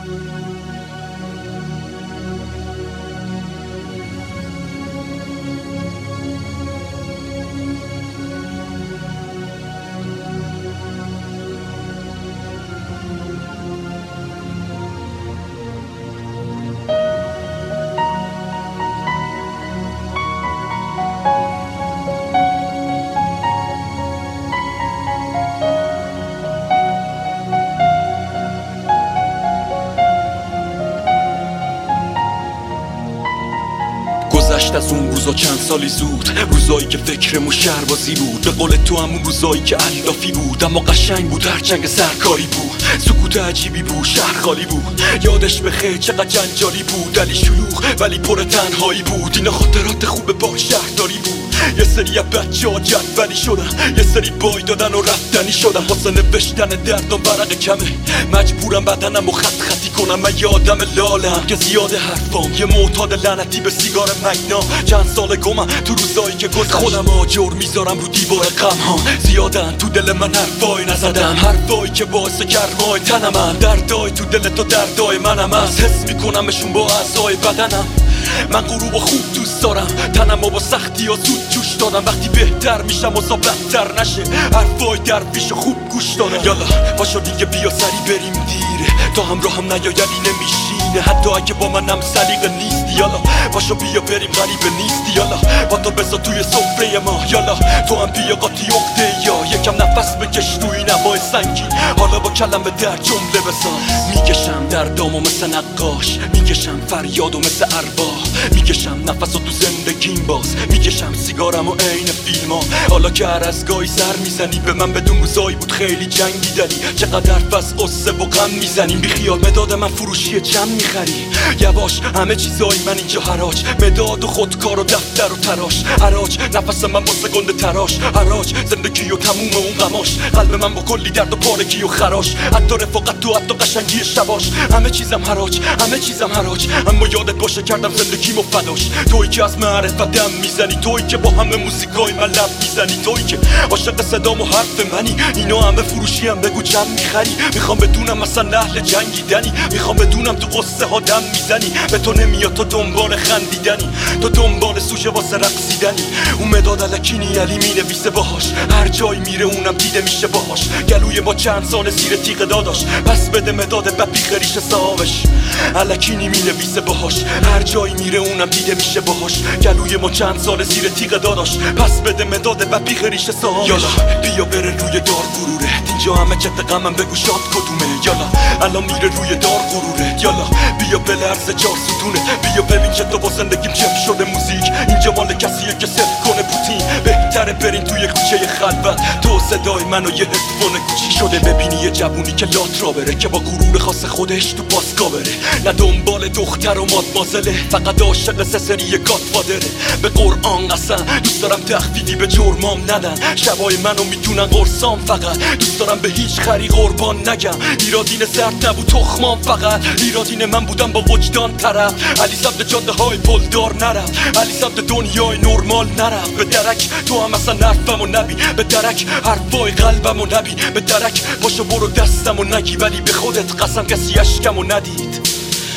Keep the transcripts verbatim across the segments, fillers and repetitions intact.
گذشت از اون روزا چند سالی زود، روزایی که فکرمو شهربازی بود. به قول تو همون روزایی که علافی بود، اما قشنگ بود، هر جنگ سرکاری بود. سکوت عجیبی بود، شهر خالی بود. یادش بخیر چقدر جنجالی بود، علی شلوغ ولی پر تنهایی بود. اینا خاطرات خوب با شهرداری بود. یه سری از بچه ها جدولی شدن، یه سری بای دادن و رفتنی شدن. واسه نوشتن دردم ورق کمه، مجبورم بدنم و خط خطی کنم. من یه آدم لالم که زیاده حرفام، یه معتاد لعنتی به سیگار مگنا. چند سال گمم تو روزایی که گذشت، خودم آجر میذارم رو دیوار غم ها. زیادن تو دل من حرفای نزدم، حرفایی که باعث گرمای تنمن. دردای تو دل تو دردای منم هست، حس میکنمشون با اعضای بدنم. من غروب و خوب دوست دارم، تنم با سختی ها زود جوش دادم. وقتی بهتر میشم و بدتر نشه، حرفای درویش و خوب گوش دادم. یالا پاشو دیگه بیا سری بریم دیره، تا همراه هم نیایدی نمیشینه. حتی اگه با منم سلیقه نیستی، یالا پاشو بیا بریم غریبه نیستی. یالا با تو بذار توی سفره ما، یالا تو هم بیا قاطی عقده یا یکم نفس بکش روی نوای سنگین. حالا با کلمه در جمله بساز، میکشم دردامو مثل نقاش، میکشم فریادو مثل ارباح، میکشم نفسو تو زندگیم باز، میکشم سیگارم و عین فیلم ها. حالا که هر از گاهی سر میزنی به من، بدون روزایی بود خیلی جنگیدنی. چقدر حرف از قصه و غم میزنیم، بیخیال مداد من فروشی چند میخری. یواش همه چیزای من اینجا حراج، مداد و خودکار و دفتر و تراش. حراج نفس من واسه گنده تراش، حراج زندگی و تموم اون غماش. قلب من با کلی درد و پارگی و خراش، حتی رفاقت تو حتی قشنگی شباش. همه چیزم حراج، همه چیزم حراج. اما یادت باشه کردم زندگیمو فداش. تویی که از معرفت دم میزنی، تویی که با همه موزیکای من لب میزنی، تویی که عاشق صدام و حرف منی. اینا همه فروشی هم، بگو چند میخری. میخوام بدونم مثلا اهل جنگیدنی، میخوام بدونم تو قصه ها دم میزنی. به تو نمیاد تو دنبال خندیدنی، تو دنبال سوژه واسه رقصیدنی. اون مداد الکینی علی مینویسه باهاش، هر جایی میره اونم دیده میشه باهاش. گلوی ما چند سال زیر تیغ داداش، پس بده مداد بپیخ ریش صاحبش. الکینی مینویسه باهاش، هر جایی میره اونم دیده میشه باهاش. گلوی ما چند سال زیر تیغ داداش، پس بده مداد بپیخ ریش صاحبش. یالا بیا بره روی دار غروره، اینجا همه چت غمم، بگو شاد کدومه. یالا الان میره روی دار غروره، یالا بیا بلرزه چار ستونه. بیا ببین که تو با زندگیم چپ شده موزیک. اینجا مال کسیه که صرف کنه پوتین. بهتره برین توی کوچه خلوت، تو صدای منو یه هدفون کوچی شده. ببینی یه جوونی که لات را بره، که با غرور خاص خودش تو پاسکا بره. نه دنبال دختر و مادمازله، فقط عاشق سه سری گادفادره. به قرآن قسم دوست دارم تخفیفی به جرمام ندن. شبای منو میدونن قرصام، فقط دوست دارم به هیچ خری قربان نگم. ایرادین زرد نبود تخمام، فقط ایرادین من بودم با وجدان طرف. علی سمت جاده های پلدار نرفت، علی سمت دنیای نرمال نرفت. به درک تو هم اصلا حرفمو نبی، به درک حرفای قلبمو نبی. به درک باشو برو دستمو نگی، ولی به خودت قسم کسی اشکمو ندید.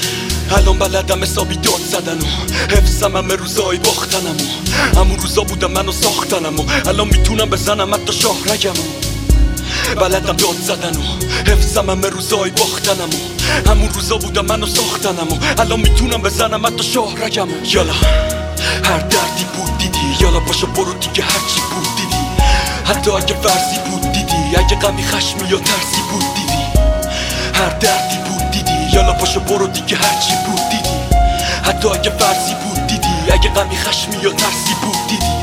الان بلدم حسابی داد زدن و حفظم همه روزای باختنم و همون روزا بودم منو ساختنم و الان میتونم بزنم حتی شاهرگم و بلدم داد زدن و حفظم همه روزای باختنم و همون روزا بودم منو ساختنم و الان میتونم بزنم حتی شاهرگم. یالا هر دردی بود دیدی، یالا پاشو برو دیگه هرچی بود دیدی. حتی اگه فرضی بود دیدی، اگه غمی خشمی یا ترسی بود دیدی. هر دردی بود دیدی، یالا پاشو برو دیگه هرچی بود دیدی. حتی اگه فرضی بود دیدی، اگه غمی خشمی یا ترسی بود دیدی.